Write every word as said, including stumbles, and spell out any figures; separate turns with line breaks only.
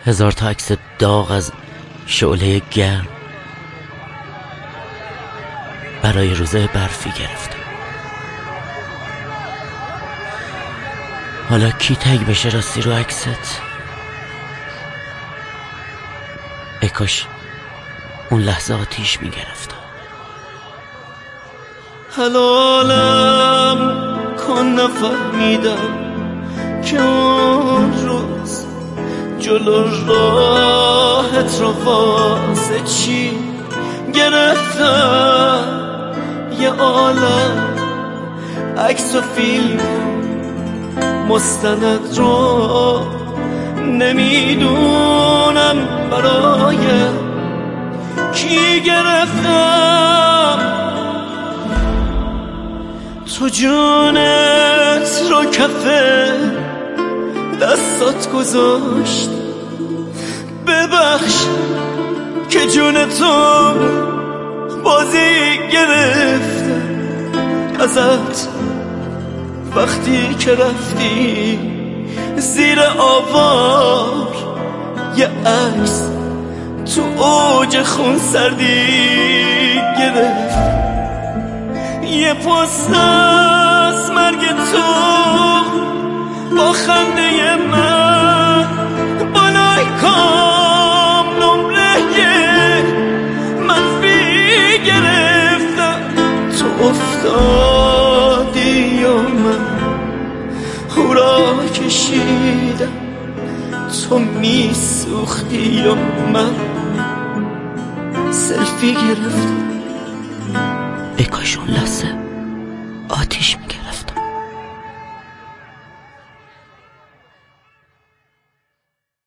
هزار تا عکس داغ از شعله گرم برای روزه برفی گرفتم. حالا کی تگ بشه راستی رو عکست؟ ای کاش اون لحظه آتیش میگرفتم.
حلالم کن نفهمیدم که اون روز جلو راهت رو واسه چی گرفتم. یه عالم عکس و فیلم مستند رو نمیدونم برای کی گرفتم. تو جونت رو کفه دستات گذاشت، ببخش که جونتو بازی گرفت ازت. وقتی که رفتی زیر آوار یه عکس تو اوج خون سردی گرفت. یه پست از مرگ تو با خنده من بالای کام نمره منفی گرفتم. تو افتادی و من هورا کشیدم، تو میسوختی و من سلفی گرفتم.
ای کاش اون لحظه آتیش